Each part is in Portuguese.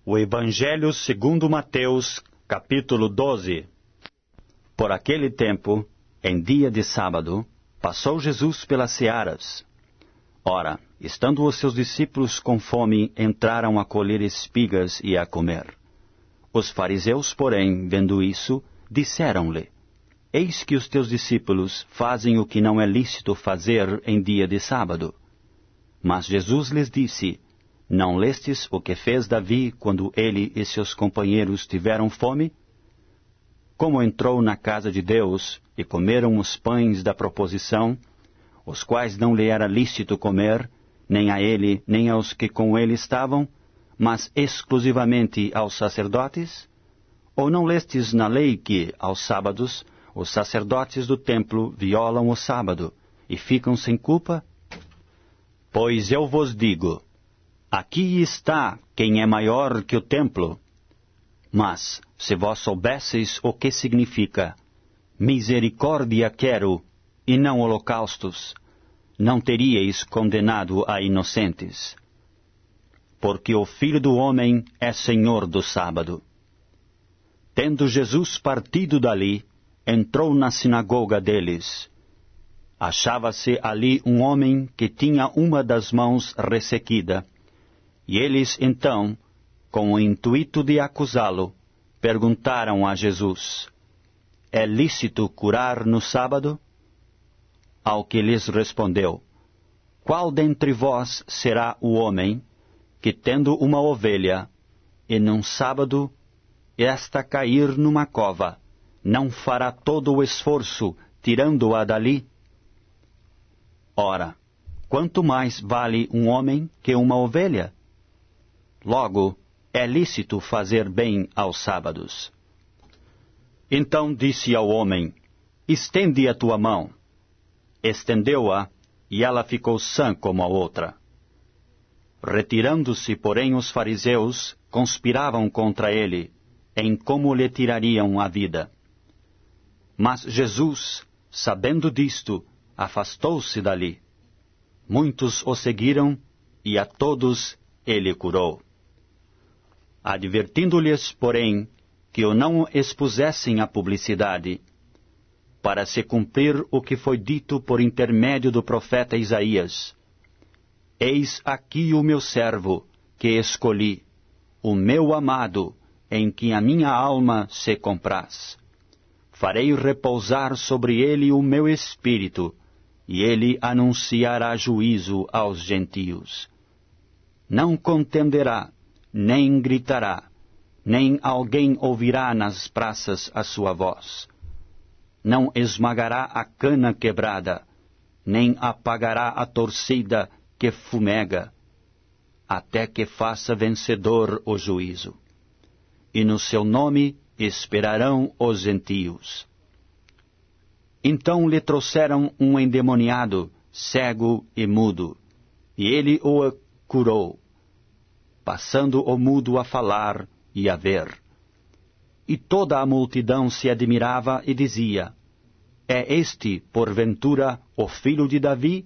O Evangelho segundo Mateus, capítulo 12. Por aquele tempo, em dia de sábado, passou Jesus pelas searas. Ora, estando os seus discípulos com fome, entraram a colher espigas e a comer. Os fariseus, porém, vendo isso, disseram-lhe: Eis que os teus discípulos fazem o que não é lícito fazer em dia de sábado. Mas Jesus lhes disse: Não lestes o que fez Davi quando ele e seus companheiros tiveram fome? Como entrou na casa de Deus e comeram os pães da proposição, os quais não lhe era lícito comer, nem a ele, nem aos que com ele estavam, mas exclusivamente aos sacerdotes? Ou não lestes na lei que, aos sábados, os sacerdotes do templo violam o sábado e ficam sem culpa? Pois eu vos digo, aqui está quem é maior que o templo. Mas, se vós soubesseis o que significa, misericórdia quero, e não holocaustos, não teríeis condenado a inocentes. Porque o Filho do Homem é Senhor do sábado. Tendo Jesus partido dali, entrou na sinagoga deles. Achava-se ali um homem que tinha uma das mãos ressequida. E eles, então, com o intuito de acusá-lo, perguntaram a Jesus: É lícito curar no sábado? Ao que lhes respondeu: Qual dentre vós será o homem que, tendo uma ovelha, e num sábado esta cair numa cova, não fará todo o esforço tirando-a dali? Ora, quanto mais vale um homem que uma ovelha? Logo, é lícito fazer bem aos sábados. Então disse ao homem: Estende a tua mão. Estendeu-a, e ela ficou sã como a outra. Retirando-se, porém, os fariseus, conspiravam contra ele, em como lhe tirariam a vida. Mas Jesus, sabendo disto, afastou-se dali. Muitos o seguiram, e a todos ele curou. Advertindo-lhes, porém, que o não expusessem à publicidade, para se cumprir o que foi dito por intermédio do profeta Isaías: Eis aqui o meu servo, que escolhi, o meu amado, em quem a minha alma se compraz. Farei repousar sobre ele o meu espírito, e ele anunciará juízo aos gentios. Não contenderá, nem gritará, nem alguém ouvirá nas praças a sua voz. Não esmagará a cana quebrada, nem apagará a torcida que fumega, até que faça vencedor o juízo. E no seu nome esperarão os gentios. Então lhe trouxeram um endemoniado, cego e mudo, e ele o curou, passando o mudo a falar e a ver. E toda a multidão se admirava e dizia: É este, porventura, o filho de Davi?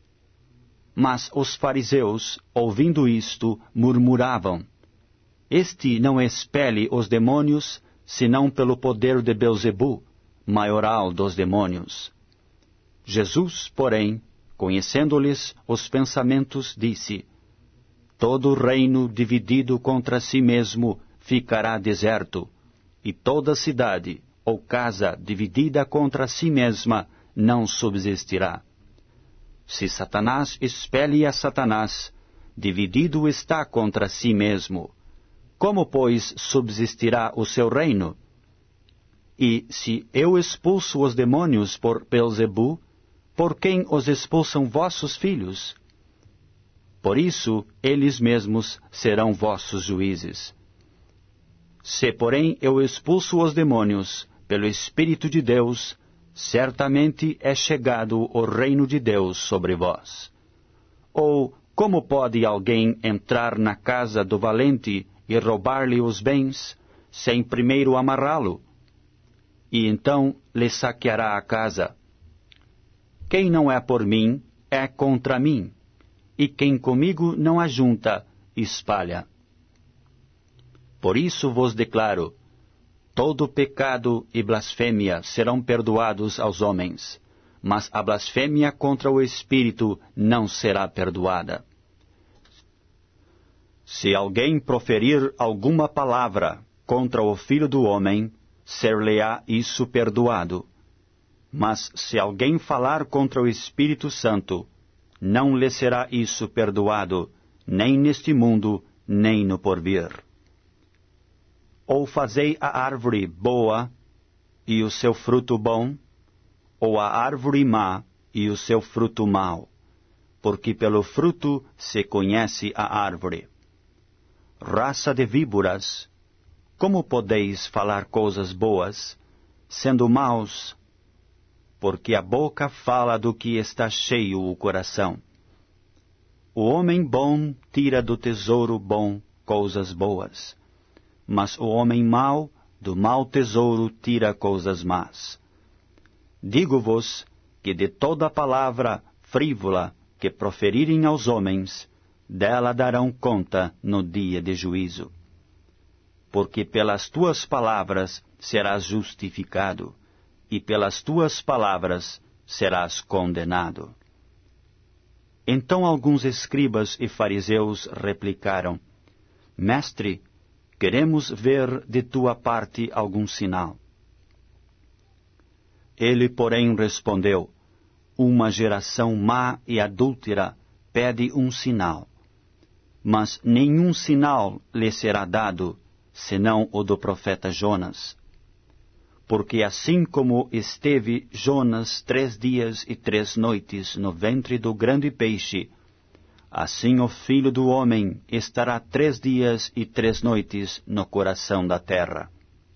Mas os fariseus, ouvindo isto, murmuravam: Este não expele os demônios, senão pelo poder de Belzebu, maioral dos demônios. Jesus, porém, conhecendo-lhes os pensamentos, disse: Todo reino dividido contra si mesmo ficará deserto, e toda cidade ou casa dividida contra si mesma não subsistirá. Se Satanás expele a Satanás, dividido está contra si mesmo. Como, pois, subsistirá o seu reino? E se eu expulso os demônios por Belzebu, por quem os expulsam vossos filhos? Por isso, eles mesmos serão vossos juízes. Se, porém, eu expulso os demônios pelo Espírito de Deus, certamente é chegado o reino de Deus sobre vós. Ou, como pode alguém entrar na casa do valente e roubar-lhe os bens, sem primeiro amarrá-lo? E então lhe saqueará a casa. Quem não é por mim, é contra mim, e quem comigo não ajunta, espalha. Por isso vos declaro, todo pecado e blasfêmia serão perdoados aos homens, mas a blasfêmia contra o Espírito não será perdoada. Se alguém proferir alguma palavra contra o Filho do Homem, ser-lhe-á isso perdoado. Mas se alguém falar contra o Espírito Santo, não lhe será isso perdoado, nem neste mundo, nem no porvir. Ou fazei a árvore boa e o seu fruto bom, ou a árvore má e o seu fruto mau, porque pelo fruto se conhece a árvore. Raça de víboras, como podeis falar coisas boas, sendo maus? Porque a boca fala do que está cheio o coração. O homem bom tira do tesouro bom coisas boas, mas o homem mau do mau tesouro tira coisas más. Digo-vos que de toda palavra frívola que proferirem aos homens, dela darão conta no dia de juízo. Porque pelas tuas palavras serás justificado, e pelas tuas palavras serás condenado. Então alguns escribas e fariseus replicaram, Mestre, queremos ver de tua parte algum sinal. Ele, porém, respondeu, uma geração má e adúltera pede um sinal, mas nenhum sinal lhe será dado, senão o do profeta Jonas. Porque assim como esteve Jonas 3 dias e 3 noites no ventre do grande peixe, assim o Filho do Homem estará 3 dias e 3 noites no coração da terra.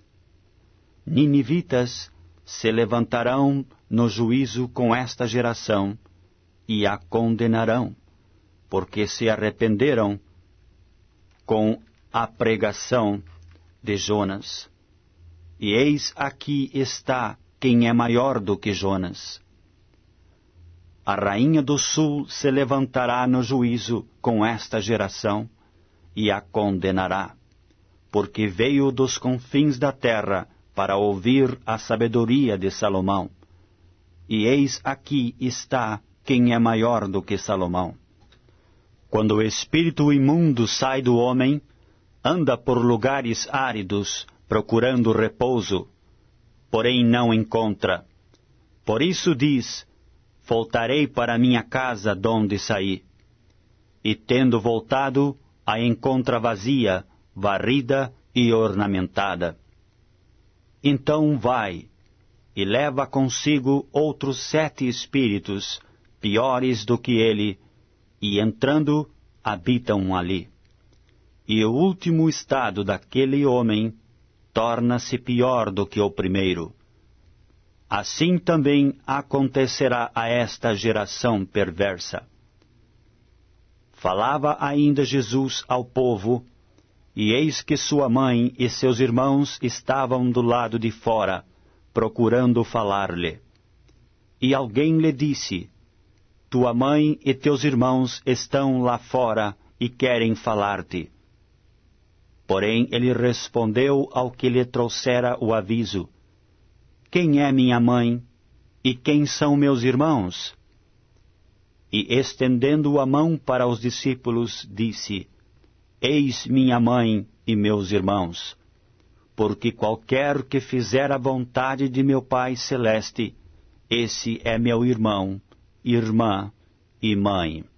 Ninivitas se levantarão no juízo com esta geração e a condenarão, porque se arrependeram com a pregação de Jonas. E eis aqui está quem é maior do que Jonas. A rainha do sul se levantará no juízo com esta geração e a condenará, porque veio dos confins da terra para ouvir a sabedoria de Salomão. E eis aqui está quem é maior do que Salomão. Quando o espírito imundo sai do homem, anda por lugares áridos, procurando repouso, porém não encontra. Por isso diz, voltarei para minha casa donde saí. E tendo voltado, a encontra vazia, varrida e ornamentada. Então vai, e leva consigo outros 7 espíritos, piores do que ele, e entrando, habitam ali. E o último estado daquele homem torna-se pior do que o primeiro. Assim também acontecerá a esta geração perversa. Falava ainda Jesus ao povo, e eis que sua mãe e seus irmãos estavam do lado de fora, procurando falar-lhe. E alguém lhe disse, tua mãe e teus irmãos estão lá fora e querem falar-te. Porém ele respondeu ao que lhe trouxera o aviso, quem é minha mãe e quem são meus irmãos? E estendendo a mão para os discípulos, disse, eis minha mãe e meus irmãos, porque qualquer que fizer a vontade de meu Pai Celeste, esse é meu irmão, irmã e mãe.